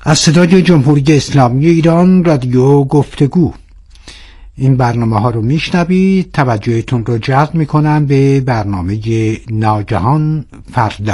از صدای جمهوری اسلامی ایران رادیو گفتگو این برنامه ها رو میشنوید. توجهتون رو جلب میکنم به برنامه ناگهان فردا.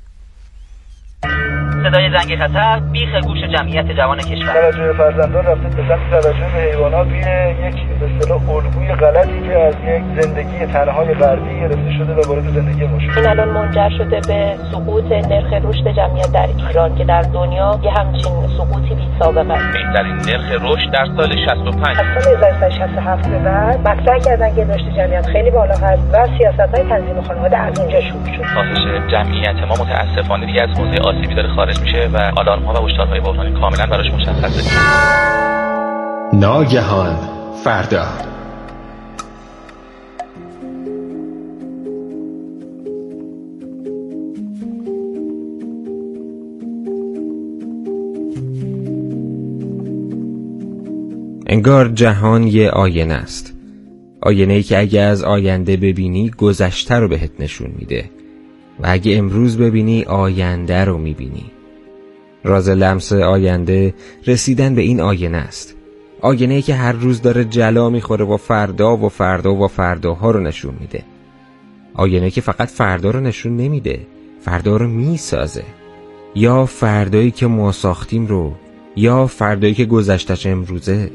صدای زنگ خطر بیخ گوش جمعیت جوان کشور. توجه فرزندان رفته به سمت توجه به حیوانات روی یک به اصطلاح الگوی غلطی که از یک زندگی تنهای غربی گرفته شده و وارد زندگی ما شده. این الان منجر شده به سقوط نرخ رشد جمعیت در ایران که در دنیا یه همچین سقوطی بی سابقه است. بهترین نرخ رشد در سال 65. از سال 1967 به بعد مطرح کردن که رشد جمعیت خیلی بالا هست و سیاست‌های تنظیم خانواده از اونجا شروع شد. کاهش جمعیت ما متأسفانه دیگه از حوزه آسیبی داره خارج میشه و آلارم‌ها و هشدارهای بحرانی کاملا براش مشخصه. ناگهان فردا. انگار جهان یه آینه است. آینه‌ای که اگه از آینده ببینی گذشته رو بهت نشون میده و اگه امروز ببینی آینده رو میبینی. راز لمس آینده رسیدن به این آینه است. آینه‌ای که هر روز داره جلا میخوره و فردا و فردا و فرداها رو نشون میده. آینه‌ای که فقط فردا رو نشون نمیده، فردا رو میسازه. یا فردایی که ما ساختیم رو، یا فردایی که گذشتش امروزه.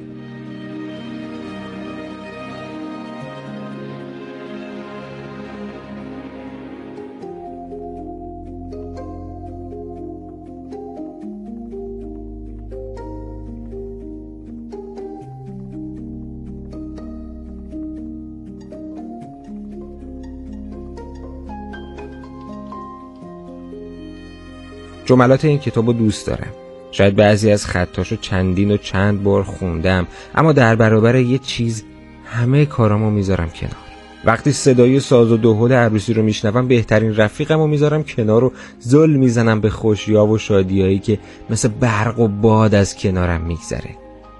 جملات این کتابو دوست دارم. شاید بعضی از خطاشو چندین و چند بار خوندم، اما در برابر یه چیز همه کارامو میذارم کنار. وقتی صدای ساز و دهل عروسی رو میشنوم بهترین رفیقمو میذارم کنار و زل میزنم به خوشیا و شادیایی که مثل برق و باد از کنارم میگذره.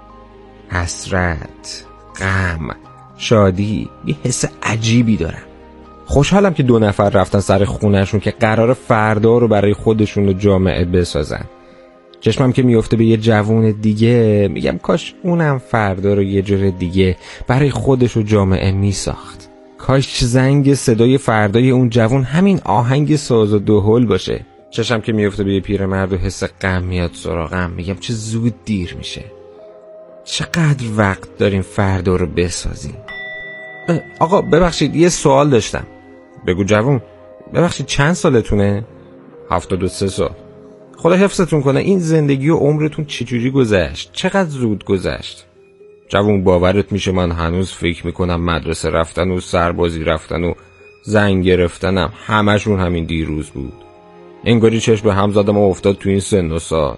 حسرت، غم، شادی، یه حس عجیبی دارم. خوشحالم که 2 نفر رفتن سر خونهشون که قرار فردا رو برای خودشون و جامعه بسازن. چشمم که میفته به یه جوون دیگه میگم کاش اونم فردا رو یه جور دیگه برای خودش و جامعه میساخت. کاش زنگ صدای فردای اون جوون همین آهنگ ساز و دهل باشه. چشمم که میفته به یه پیرمرد و حس غم میاد سراغم، میگم چه زود دیر میشه. چقدر وقت داریم فردا رو بسازیم. آقا ببخشید یه سوال داشتم. بگو جوون. ببخشید چند سالتونه؟ 73 سال. خدا حفظتون کنه. این زندگی و عمرتون چجوری گذشت؟ چقدر زود گذشت؟ جوون باورت میشه من هنوز فکر میکنم مدرسه رفتن و سربازی رفتن و زنگ گرفتنم همشون همین دیروز بود. انگاری چشم به هم زدم و افتاد تو این سن و سال.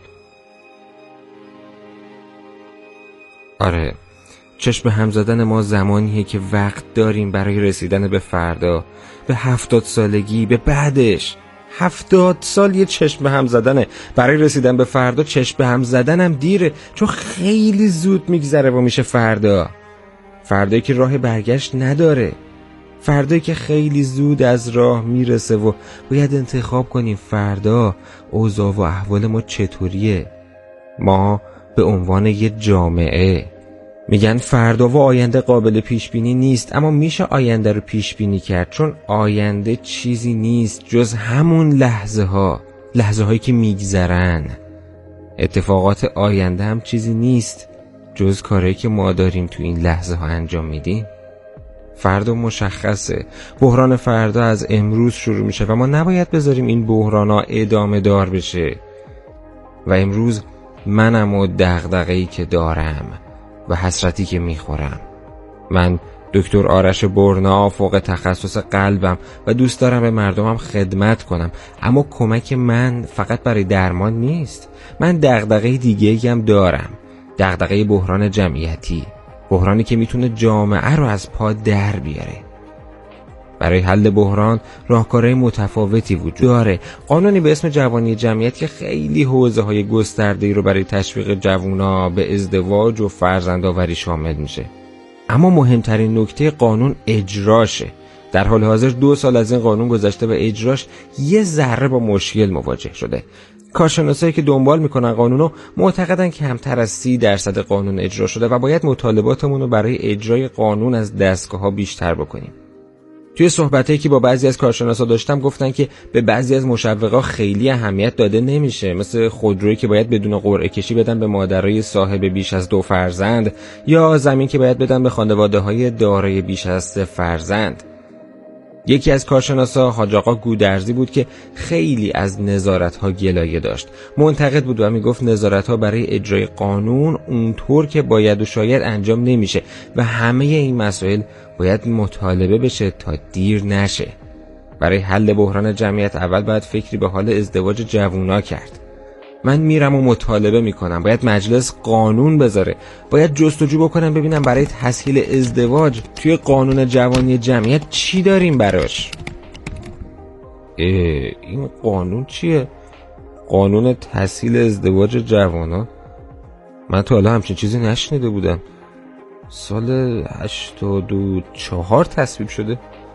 آره، چشم به هم زدن ما زمانیه که وقت داریم برای رسیدن به فردا، به 70 سالگی، به بعدش. 70 سال یه چشم به هم زدنه. برای رسیدن به فردا چشم به هم زدنم دیره، چون خیلی زود میگذره و میشه فردا. فردایی که راه برگشت نداره، فردایی که خیلی زود از راه میرسه و باید انتخاب کنیم فردا اوضاع و احوال ما چطوریه. ما به عنوان یه جامعه میگن فردا و آینده قابل پیش بینی نیست، اما میشه آینده رو پیش بینی کرد، چون آینده چیزی نیست جز همون لحظه هایی که میگذرن. اتفاقات آینده هم چیزی نیست جز کاری که ما داریم تو این لحظه ها انجام میدیم. فردا مشخصه، بحران فردا از امروز شروع میشه و ما نباید بذاریم این بحران ها ادامه دار بشه. و امروز منم و دغدغه‌ای که دارم و حسرتی که میخورم. من دکتر آرش برنا، فوق تخصص قلبم و دوست دارم به مردمم خدمت کنم، اما کمک من فقط برای درمان نیست. من دغدغه دیگه‌ای هم دارم، دغدغه بحران جمعیتی، بحرانی که میتونه جامعه رو از پا در بیاره. برای حل بحران راهکارهای متفاوتی وجود داره. قانونی به اسم جوانی جمعیت که خیلی حوزه‌های گسترده‌ای رو برای تشویق جوونا به ازدواج و فرزندآوری شامل میشه. اما مهمترین نکته قانون اجراشه. در حال حاضر 2 سال از این قانون گذشته و اجراش یه ذره با مشکل مواجه شده. کارشناسایی که دنبال میکنن قانونو معتقدن که کمتر از 30% قانون اجرا شده و باید مطالباتمون رو برای اجرای قانون از دستگاه‌ها بیشتر بکنیم. توی صحبتایی که با بعضی از کارشناسا داشتم گفتن که به بعضی از مشوقا خیلی اهمیت داده نمیشه، مثل خودرویی که باید بدون قرعه کشی بدن به مادرای صاحب بیش از 2 فرزند یا زمین که باید بدن به خانواده‌های دارای بیش از 3 فرزند. یکی از کارشناسا حاج آقا گودرزی بود که خیلی از نظارت‌ها گلایه داشت. منتقد بود و میگفت نظارت‌ها برای اجرای قانون اونطور که باید و شاید انجام نمیشه و همه این مسائل باید مطالبه بشه تا دیر نشه. برای حل بحران جمعیت اول باید فکری به حال ازدواج جوونا کرد. من میرم و مطالبه میکنم، باید مجلس قانون بذاره، باید جستجو بکنم ببینم برای تسهیل ازدواج توی قانون جوانی جمعیت چی داریم براش. این قانون چیه؟ قانون تسهیل ازدواج جوانا؟ من تا حالا همچین چیزی نشنیده بودم. سال 84 تصویب شده؟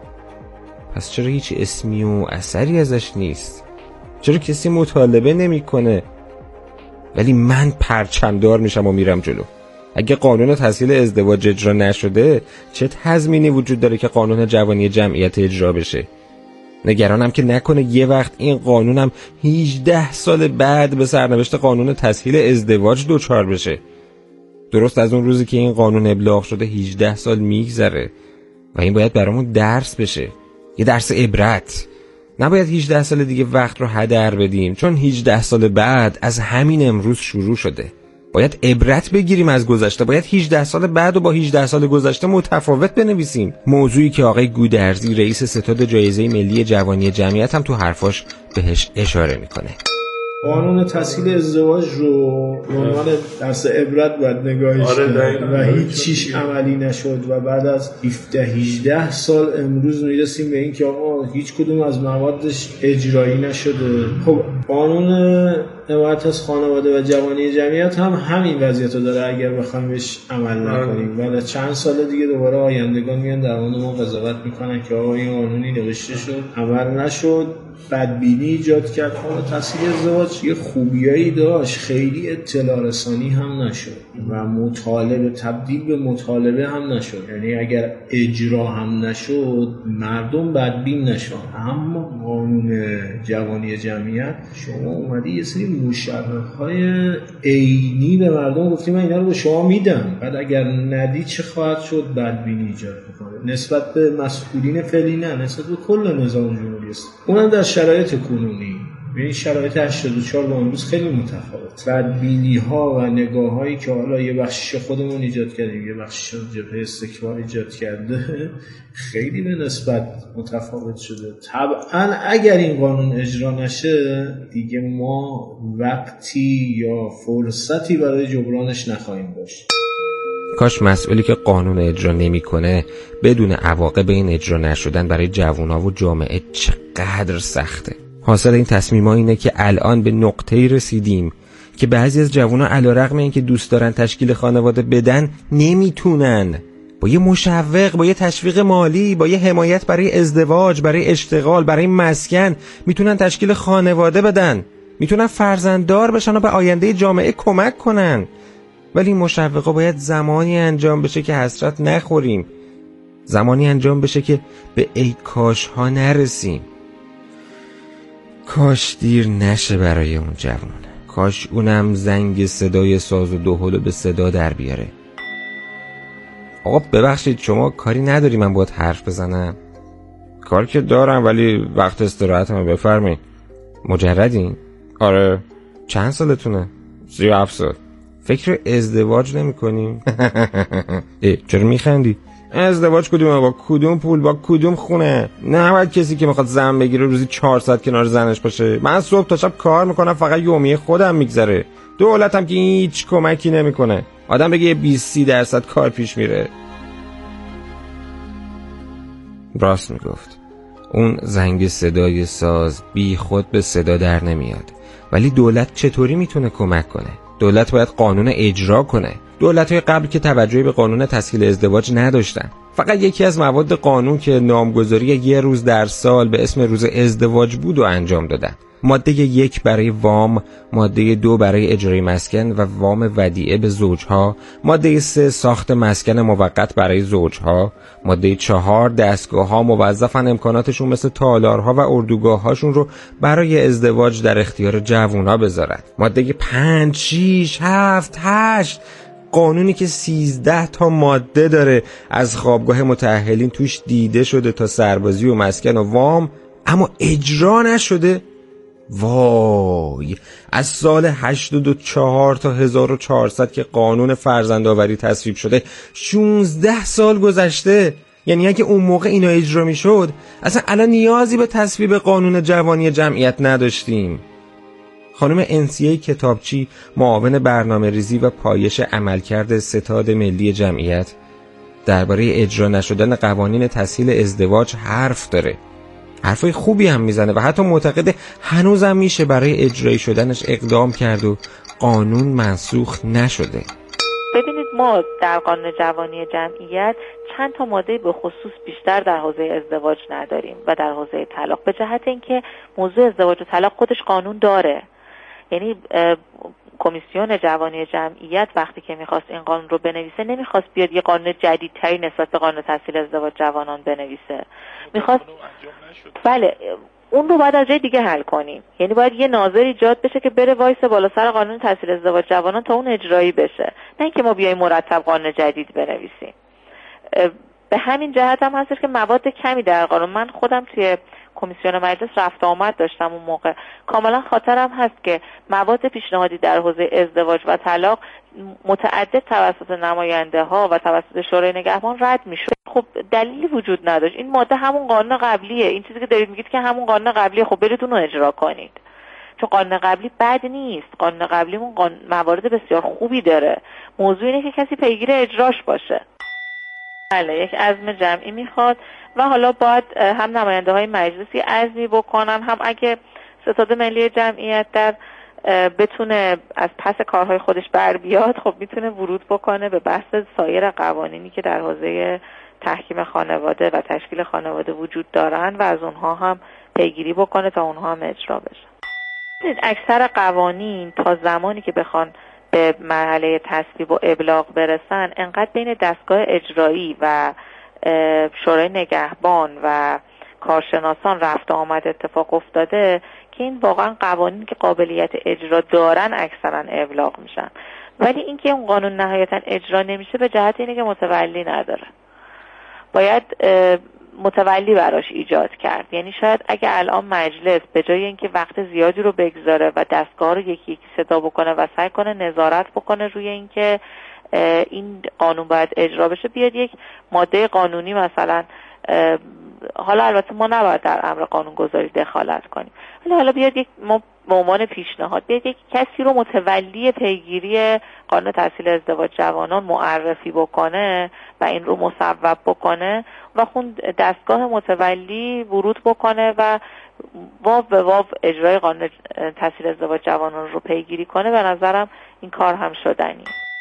پس چرا هیچ اسمی و اثری ازش نیست؟ چرا کسی مطالبه نمیکنه؟ ولی من پرچمدار میشم و میرم جلو. اگه قانون تسهیل ازدواج اجرا نشده چه تضمینی وجود داره که قانون جوانی جمعیت اجرا بشه؟ نگرانم که نکنه یه وقت این قانونم 18 سال بعد به سرنوشت قانون تسهیل ازدواج دچار بشه. درست از اون روزی که این قانون ابلاغ شده 18 سال میگذره و این باید برامون درس بشه، یه درس عبرت. نباید 18 سال دیگه وقت رو هدر بدیم، چون 18 سال بعد از همین امروز شروع شده. باید عبرت بگیریم از گذشته، باید 18 سال بعد و با 18 سال گذشته متفاوت بنویسیم. موضوعی که آقای گودرزی رئیس ستاد جایزه ملی جوانی جمعیت هم تو حرفاش بهش اشاره میکنه. قانون تسهیل ازدواج رو به عنوان درس عبرت باید نگاهش کرد و هیچ چیش عملی نشد و بعد از 17-18 سال امروز میرسیم به این که آقا هیچ کدوم از موادش اجرایی نشده. خب قانون حمایت از خانواده و جوانی جمعیت هم همین وضعیت رو داره اگر بخوایم بهش عمل نکنیم. بعد از چند سال دیگه دوباره آیندگان میان در مورد ما قضاوت میکنن که آقا این قانونی نوشته شد عمل نشد، بدبینی ایجاد کرد. قانون تسهیل ازدواج یه خوبیایی داشت، خیلی اطلاع رسانی هم نشد و مطالبه تبدیل به مطالبه هم نشد، یعنی اگر اجرا هم نشد مردم بدبین نشد. اما قانون جوانی جمعیت شما اومدی یه سری مشرف‌های عینی به مردم گفتی من اینا رو به شما میدم، بعد اگر ندی چه خواهد شد؟ بدبینی ایجاد میکنه نسبت به مسئولین فعلی، نه نسبت به کل نظام جمهوری است. اونم در شرایط کنونی، این شرایط 84 با امروز خیلی متفاوت. بدبینی ها و نگاه هایی که حالا یه بخشش خودمون ایجاد کردیم، یه بخشش جبهه استکبار ایجاد کرده، خیلی به نسبت متفاوت شده. طبعا اگر این قانون اجرا نشه دیگه ما وقتی یا فرصتی برای جبرانش نخواهیم داشت. کاش مسئولی که قانون اجرا نمیکنه بدون عواقب این اجرا نشدن برای جوونا و جامعه چقدر سخته. حاصل این تصمیم‌ها اینه که الان به نقطه‌ای رسیدیم که بعضی از جوونا علیرغم اینکه دوست دارن تشکیل خانواده بدن نمیتونن. با یه مشوق، با یه تشویق مالی، با یه حمایت برای ازدواج، برای اشتغال، برای مسکن میتونن تشکیل خانواده بدن، میتونن فرزنددار بشن و به آینده جامعه کمک کنن. ولی این مشوقا باید زمانی انجام بشه که حسرت نخوریم، زمانی انجام بشه که به ای کاش ها نرسیم. کاش دیر نشه برای اون جوان، کاش اونم زنگ صدای ساز و دهل به صدا در بیاره. آقا ببخشید شما کاری نداری من باید حرف بزنم؟ کار که دارم ولی وقت استراحتمه، بفرمایید. مجردین؟ آره. چند سالتونه؟ 37 سال. فکر ازدواج نمی کنیم؟ چرا میخندی؟ ازدواج کدومه؟ با کدوم پول؟ با کدوم خونه؟ نه باید کسی که میخواد زن بگیره روزی 4 ساعت کنار زنش باشه. من صبح تا شب کار میکنم، فقط یومیه خودم میگذره. دولتم که هیچ کمکی نمیکنه. آدم بگه 20-30% کار پیش میره. راست میگفت. اون زنگ صدای ساز بی خود به صدا در نمیاد. ولی دولت چطوری میتونه کمک کنه؟ دولت باید قانون اجرا کنه. دولت‌های قبل که توجهی به قانون تسهیل ازدواج نداشتن. فقط یکی از مواد قانون که نامگذاری 1 روز در سال به اسم روز ازدواج بود و انجام دادن. ماده 1 برای وام، ماده 2 برای اجرای مسکن و وام ودیعه به زوجها، ماده 3 ساخت مسکن موقت برای زوجها، ماده 4 دستگاه‌ها موظفن امکاناتشون مثل تالارها و اردوگاه‌هاشون رو برای ازدواج در اختیار جوونا بذارن. ماده 5 6 7 8 قانونی که 13 تا ماده داره، از خوابگاه متأهلین توش دیده شده تا سربازی و مسکن و وام، اما اجرا نشده. وای، از سال 84 تا 1400 که قانون فرزندآوری تصویب شده 16 سال گذشته. یعنی اگه اون موقع اینا اجرا میشد اصلا الان نیازی به تصویب قانون جوانی جمعیت نداشتیم. خانم انسیه کتابچی، معاون برنامه ریزی و پایش عملکرد ستاد ملی جمعیت، درباره اجرا نشدن قوانین تسهیل ازدواج حرف داره. حرفای خوبی هم میزنه و حتی معتقده هنوزم میشه برای اجرایی شدنش اقدام کرد و قانون منسوخ نشده. ببینید، ما در قانون جوانی جمعیت چند تا ماده به خصوص بیشتر در حوزه ازدواج نداریم و در حوزه طلاق، به جهت اینکه موضوع ازدواج و طلاق خودش قانون داره. یعنی کمیسیون جوانی جمعیت وقتی که میخواست این قانون رو بنویسه نمیخواست بیاد یه قانون جدیدتری نسبت به قانون تسهیل ازدواج جوانان بنویسه، میخواست بله اون رو باید از جای دیگه حل کنیم. یعنی باید یه ناظر ایجاد بشه که بره وایسه بالا سر قانون تسهیل ازدواج جوانان تا اون اجرایی بشه، نه اینکه ما بیایم مرتب قانون جدید بنویسیم. به همین جهت هم هستش که مواد کمی در قانون، من خودم توی کمیسیون مجلس رفت آمد داشتم اون موقع، کاملا خاطرم هست که مواد پیشنهادی در حوزه ازدواج و طلاق متعدد توسط نماینده ها و توسط شورای نگهبان رد میشد. خب دلیلی وجود نداشت. این ماده همون قانون قبلیه، این چیزی که دارید میگید که همون قانون قبلیه، خب برید اون رو اجرا کنید، چون قانون قبلی بد نیست. قانون قبلیمون موارد بسیار خوبی داره، موضوع اینه که کسی پیگیر اجراش باشه. بله، یک عزم جمعی میخواد و حالا باید هم نماینده های مجلسی عزمی بکنن، هم اگه ستاد ملی جمعیت در بتونه از پس کارهای خودش بر بیاد، خب میتونه ورود بکنه به بحث سایر قوانینی که در حوزه تحکیم خانواده و تشکیل خانواده وجود دارن و از اونها هم پیگیری بکنه تا اونها هم اجرا بشن. اکثر قوانین تا زمانی که بخوان به مرحله تصویب و ابلاغ برسن، انقدر بین دستگاه اجرایی و شورای نگهبان و کارشناسان رفت آمد اتفاق افتاده که این واقعا قوانین که قابلیت اجرا دارن اکثرا ابلاغ میشن، ولی اینکه اون قانون نهایتا اجرا نمیشه به جهت اینه که متولی نداره. باید متولی براش ایجاد کرد. یعنی شاید اگه الان مجلس به جای اینکه وقت زیادی رو بگذاره و دستگاه رو یکی یکی صدا بکنه و سعی کنه نظارت بکنه روی اینکه این قانون باید اجرا بشه، بیاد یک ماده قانونی مثلا، حالا البته ما نباید در امر قانونگذاری دخالت کنیم، ولی حالا بیاد یک ما به عنوان پیشنهاد بیاد یک کسی رو متولی پیگیری قانون تسهیل ازدواج جوانان معرفی بکنه و این رو مصوب بکنه و خون دستگاه متولی ورود بکنه و واو به واو اجرای قانون تسهیل ازدواج جوانان رو پیگیری کنه. به نظرم این کار هم شدنی.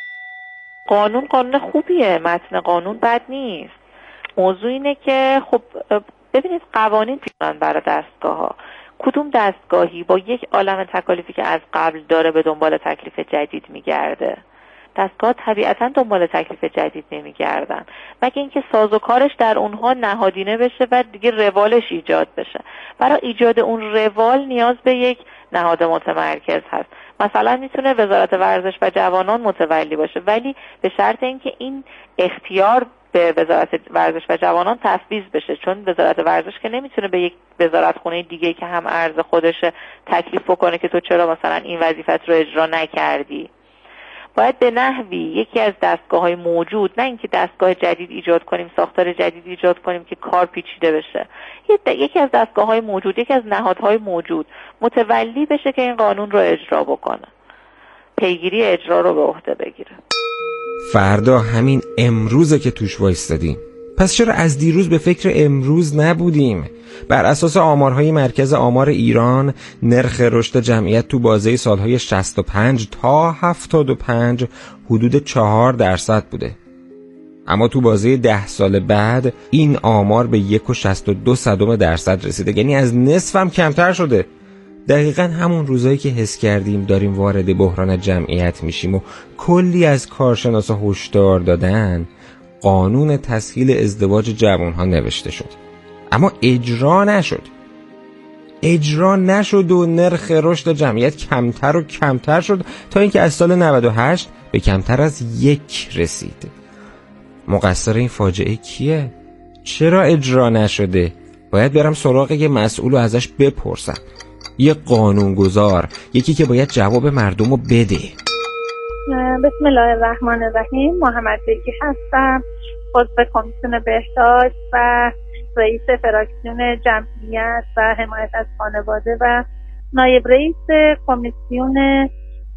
قانون خوبیه، متن قانون بد نیست. موضوع اینه که خب ببینید قوانین پیشنهاد برای دستگاه ها، کدوم دستگاهی با یک عالم تکالیفی که از قبل داره به دنبال تکلیف جدید میگرده؟ دستگاه طبیعتا دنبال تکلیف جدید نمیگردن، مگه اینکه سازوکارش در اونها نهادینه بشه و دیگه روالش ایجاد بشه. برای ایجاد اون روال نیاز به یک نهاد متمرکز هست. مثلا میتونه وزارت ورزش و جوانان متولی باشه، ولی به شرط اینکه این اختیار به وزارت ورزش و جوانان تفویض بشه، چون وزارت ورزش که نمیتونه به یک وزارت خونه دیگه که هم ارز خودش تکلیف بکنه که تو چرا مثلا این وظیفت رو اجرا نکردی. باید به نحوی یکی از دستگاه‌های موجود، نه اینکه دستگاه جدید ایجاد کنیم، ساختار جدید ایجاد کنیم که کار پیچیده بشه، یکی از دستگاه‌های موجود، یکی از نهادهای موجود متولی بشه که این قانون رو اجرا بکنه، پیگیری اجرا رو به عهده بگیره. فردا همین امروزه که توش وایستادیم. پس چرا از دیروز به فکر امروز نبودیم؟ بر اساس آمارهای مرکز آمار ایران، نرخ رشد جمعیت تو بازه سالهای 65 تا 75 حدود 4% بوده. اما تو بازه 10 سال بعد این آمار به 1.62% رسیده، یعنی از نصف هم کمتر شده. دقیقاً همون روزایی که حس کردیم داریم وارد بحران جمعیت میشیم و کلی از کارشناسا هشدار دادن، قانون تسهیل ازدواج جوانها نوشته شد، اما اجرا نشد و نرخ رشد جمعیت کمتر و کمتر شد تا اینکه از سال 98 به کمتر از 1 رسید. مقصر این فاجعه کیه؟ چرا اجرا نشده؟ باید برم سراغ یه مسئول و ازش بپرسم، یه قانونگذار، یکی که باید جواب مردم رو بده. بسم الله الرحمن الرحیم. محمد بیگی هستم، عضو کمیسیون بهداشت و رئیس فراکسیون جمعیت و حمایت از خانواده و نایب رئیس کمیسیون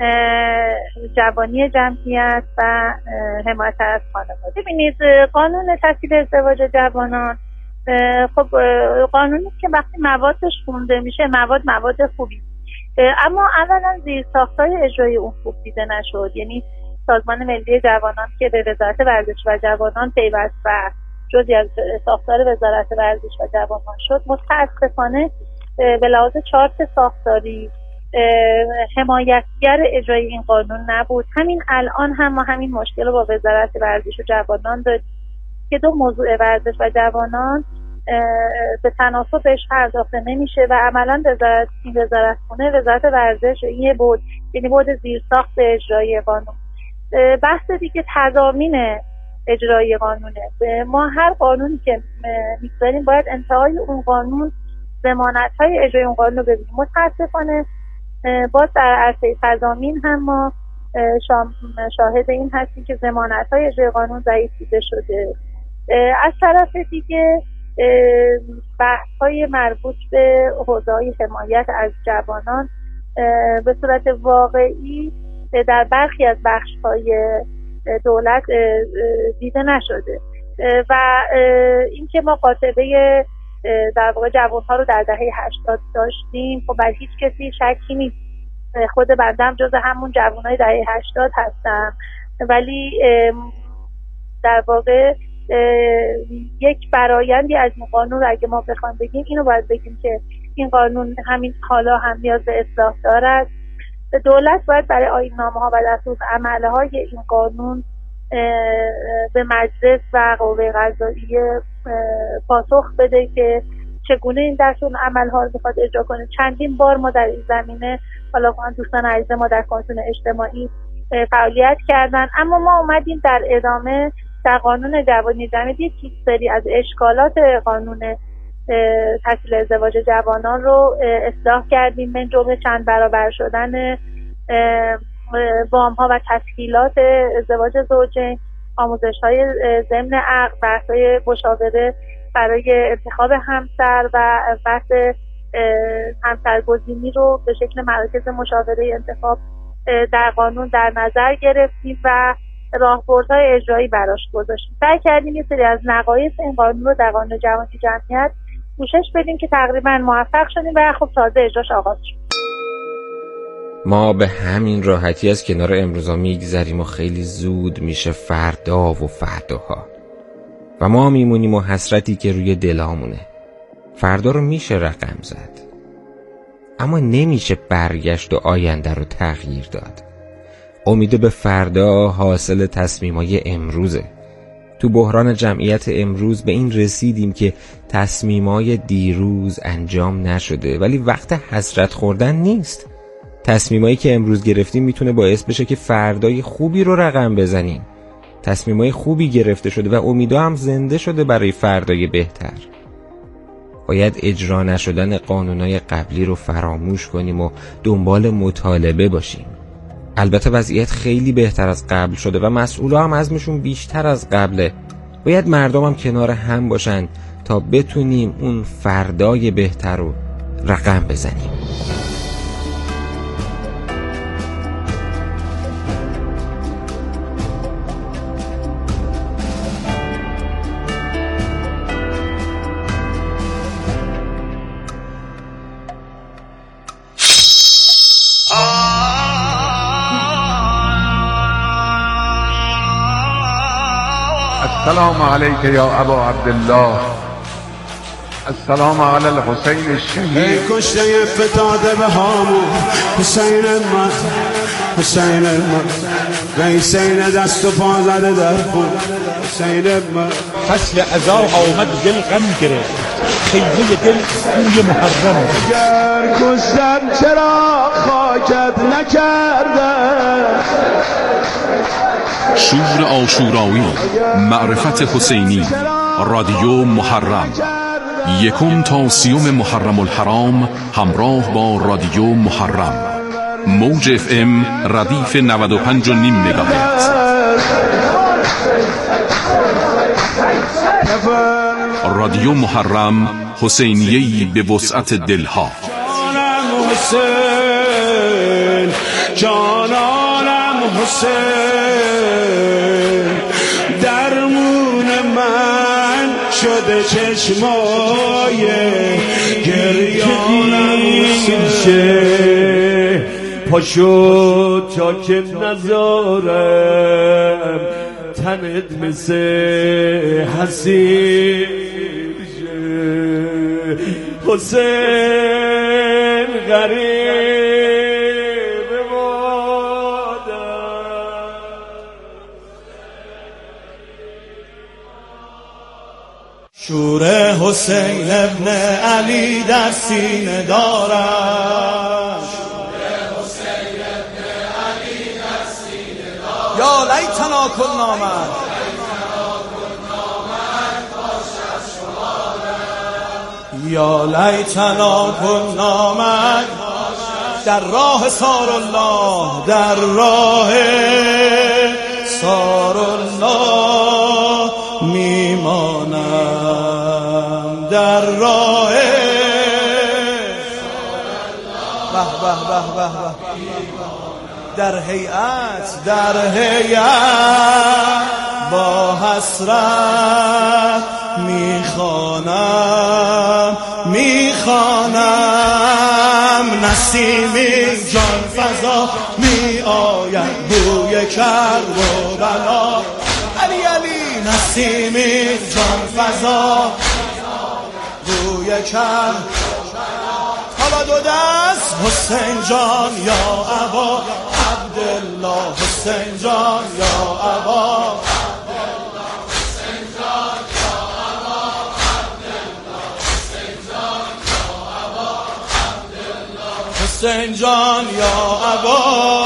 جوانی جمعیت و حمایت از خانواده. ببینید، قانون تسهیل ازدواج جوانان خب قانونی که وقتی موادش خونده میشه مواد خوبی، اما اولا زیرساخت‌های اجرایی اون خوب دیده نشد. یعنی سازمان ملی جوانان که به وزارت ورزش و جوانان پیوست و جزئی از ساختار وزارت ورزش و جوانان شد، متأسفانه به لحاظ چارت ساختاری حمایتگر اجرای این قانون نبود. همین الان هم ما همین مشکل رو با وزارت ورزش و جوانان داریم که دو موضوع ورزش و جوانان به تناسب بهش پرداخته نمیشه و عملا وزارت ورزش این بود، یعنی بود زیرساخت اجرای قانون. بحث دیگه تضامین اجرای قانونه. ما هر قانونی که میگذاریم باید انتهای اون قانون ضمانت‌های اجرای اون قانون رو ببینیم. متاسفانه باز در عرصه تضامین هم ما شاهد این هستیم که ضمانت‌های اجرای قانون ضعیف دیده شده. از طرف دیگه بحث‌های مربوط به حوزه‌های حمایت از جوانان به صورت واقعی در برخی از بخش‌های دولت دیده نشده و اینکه ما قاطبه در واقع جوان‌ها رو در دهه 80 داشتیم، خب بر هیچ کسی شکی نیست. خود بندم جز همون جوانای دهه 80 هستم، ولی در واقع یک فرایندی از این قانون رو اگه ما بخوایم بگیم، اینو باید بگیم که این قانون همین حالا هم نیاز به اصلاح دارد. دولت باید برای آیین‌نامه‌ها و دستورالعمل‌های این قانون به مجلس و قوه قضاییه پاسخ بده که چگونه این دستورالعمل‌ها رو بخواد اجرا کنه. چندین بار ما در این زمینه، حالا دوستان عزیز ما در کمیسیون اجتماعی فعالیت کردن، اما ما اومدیم در ادامه در قانون جوانی جمعیت یک سری از اشکالات قانون تسهیل ازدواج جوانان رو اصلاح کردیم، من جمله چند برابر شدن وام‌ها و تسهیلات ازدواج زوجین، آموزش‌های ضمن عقد، بحث‌های مشاوره برای انتخاب همسر و بحث همسرگزینی رو به شکل مراکز مشاوره انتخاب در قانون در نظر گرفتیم و راهبردهای اجرایی براش گذاشتیم. سعی کردیم یه سری از نقایص این قانون رو در قانون جوانی جمعیت پوشش بدیم که تقریبا موفق شدیم و خب تازه اجراش آغاز شد. ما به همین راحتی از کنار امروزا میگذریم و خیلی زود میشه فردا و فرداها و ما میمونیم و حسرتی که روی دلامونه. فردا رو میشه رقم زد، اما نمیشه برگشت و آینده رو تغییر داد. امید به فردا حاصل تصمیمای امروزه. تو بحران جمعیت امروز به این رسیدیم که تصمیمای دیروز انجام نشده، ولی وقت حسرت خوردن نیست. تصمیمایی که امروز گرفتیم میتونه باعث بشه که فردای خوبی رو رقم بزنیم. تصمیمای خوبی گرفته شده و امیدا هم زنده شده برای فردای بهتر. باید اجرا نشدن قانونای قبلی رو فراموش کنیم و دنبال مطالبه باشیم. البته وضعیت خیلی بهتر از قبل شده و مسئولا هم عزمشون بیشتر از قبله. باید مردم هم کنار هم باشن تا بتونیم اون فردای بهتر رو رقم بزنیم. السلام علیک یا ابا عبدالله، السلام علی الحسین الشهید. ای کشته فتاده به هامون حسین من، حسین من، حسین دست و پا زده در خون حسین من. فصل عزا آمد دل غم گرفت، خیمه دل کوی محرم. اگر کشتم چرا خاکت نکردم. شور عاشورایی، معرفت حسینی، رادیو محرم، 1 تا 30 محرم الحرام همراه با رادیو محرم. موج FM ردیف 95.5 مگاهرتز. رادیو محرم، حسینیه‌ای به وسعت دلها. جانم حسین، جانانم حسین، درمون من شده چشمای گریانم حسین. پاشو تا که نذارم تنت مثل حسیر حسین غریب مادر. شور حسین ابن علی در سینه دارم، یا لیتنا کنا من، یا لیتنا کنا من. در راه سار الله، در راه سار الله میمانم، در راه به به به به به. در هیئت، در هیئت با حسرت میخوانم، میخوانم. نسیمی جان فضا می آید بوی کرب و بلا. علی علی نسیمی جان فضا بوی کرب. حالا دو دست حسین جان یا ابا عبدالله، حسین جان یا ابا عبدالله، حسین جان یا ابا عبدالله، حسین جان یا ابا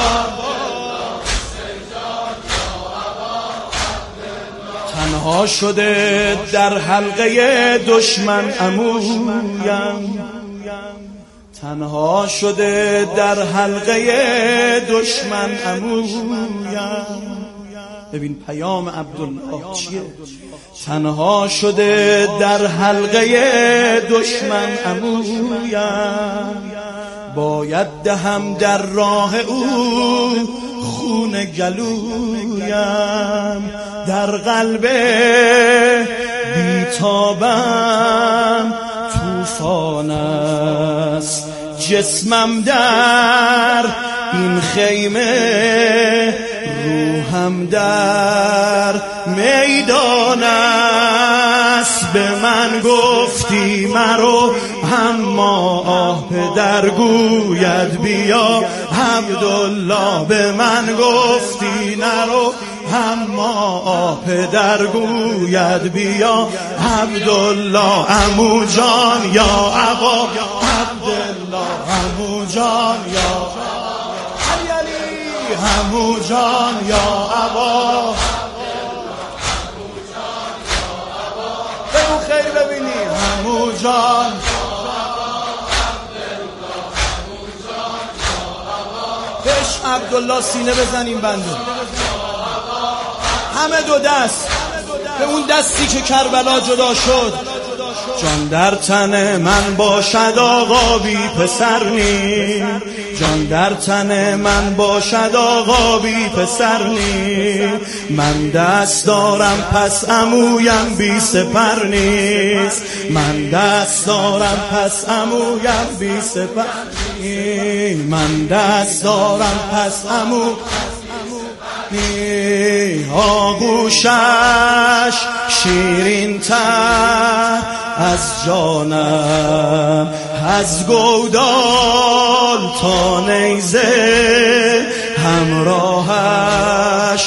عبدالله. تنها شده در حلقه دشمن عمویم، تنها شده در حلقه دشمن عمویم. ببین پیام عبدالله چیه؟ تنها شده در حلقه دشمن عمویم. باید دهم در راه او خون گلویم. در قلب بیتابم طوفان است، جسمم در این خیمه، روحم در میدان است. به من گفتی مرو، اما آه پدر گوید بیا. عبدالله به من گفتی نرو، اما آه پدر گوید بیا. عبدالله عمو جان یا ابا عبدالله، عمو جان یا علی علی، عمو جان یا ابا. بگو خیر ببینی عمو جان. بهش عبدالله سینه بزنیم بنده، همه دو دست به اون دستی که کربلا جدا شد. جان در تن من باشد آقا بی پسر نی، جان در تن من باشد آقا بی پسر نی. من دست دارم پس عمویم بی سپر نیست، من دست دارم پس عمویم بی سپر نیست. من دست دارم پس عمو آغوشش شیرین تر، از جانم، از گودال تا نیزه همراهش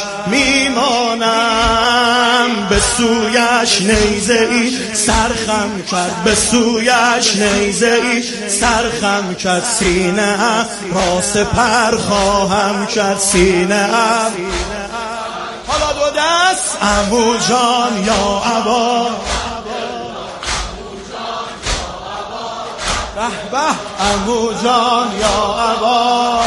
میمانم. به سویش نیزه ای سرخم کرد، به سویش نیزه ای سرخم کرد. سینه را سپر خواهم کرد، سینه حالا دو دست عمو جان یا عبا، به به عمو جان یا عبا.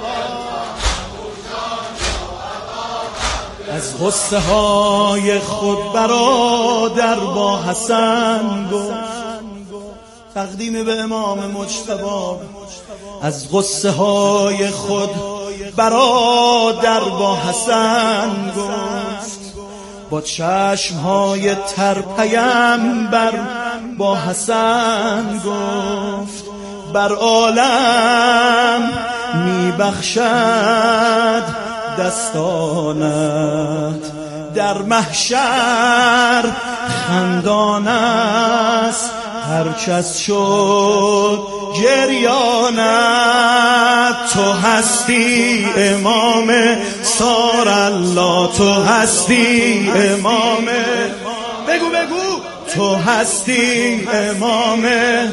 از غصه های خود برادر با حسن گفت، تقدیم به امام مجتبی. از غصه های خود برادر با حسن گفت، با چشم های تر پیمبر با حسن گفت. بر عالم میبخشد دستانت، در محشر خندان است هر کس شد گریانت. تو هستی امام سار الله، تو هستی امام، بگو بگو، تو هستی امام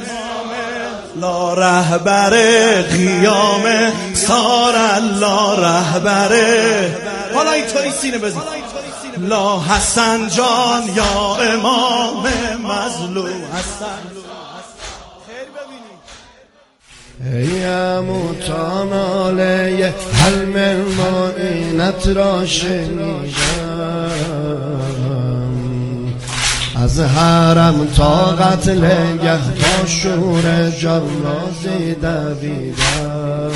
لا رهبر قیام سار الله رهبره. حالا اینطوری سینه بزن، لا حسن جان یا امام مظلوم حسن. ای عمو تا ناله حلم معینت را شنیدم، از حرم تا قتل گه تا شور جلازی دویدم،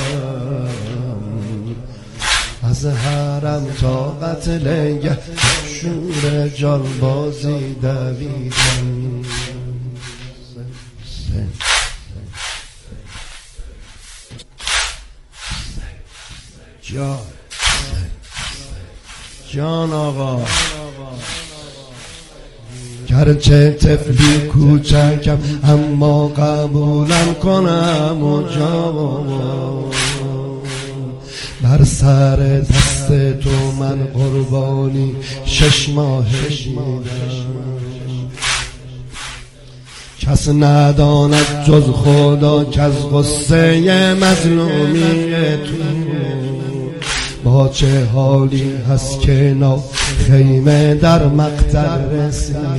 از حرم تا قتل گه تا شور جلازی دویدم. جان آقا، گرچه طفلی کوچکم اما قبولم کنم و جان، بر سر دست تو من قربانی 6 ماه بودم. کس نداند جز خدا که از غصه مظلومی تو با چه حالی هست که نا خیمه در مقتل رسیدم.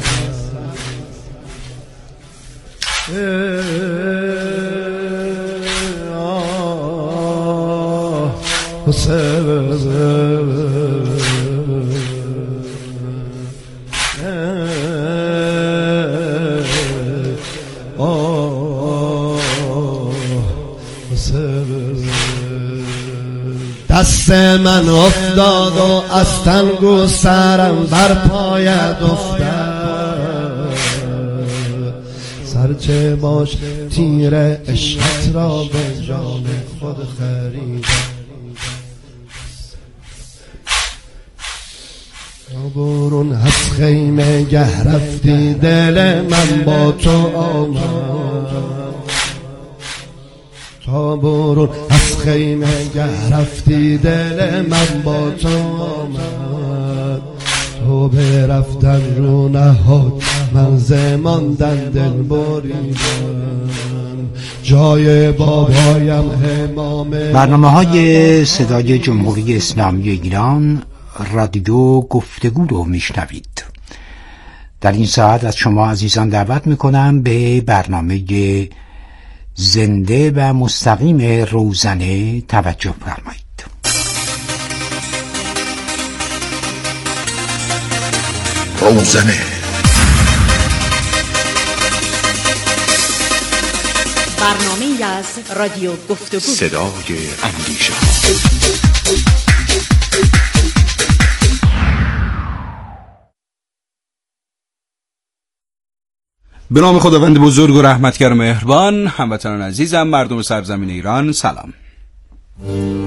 دست من افتاد و از تنگو سرم بر پایت افتاد، سرچه باش تیر عشقت را به جان خود خریدم. برون از خیمه گه رفتی دل من با تو آمد، تا برون از خیمه گه رفتی دل من با تو آمد. تو به رفتن رو نهاد من زماندن دل بریدم، جای بابایم امام. برنامه‌های صدای جمهوری اسلامی ایران رادیو گفتگو رو میشنوید. در این ساعت از شما عزیزان دعوت میکنم به برنامه زنده و مستقیم روزنه توجه فرمایید. روزنه برنامه از رادیو گفتگو، صدای اندیشه. به نام خداوند بزرگ و رحمتگر و مهربان. هموطنان عزیزم، مردم سرزمین ایران، سلام.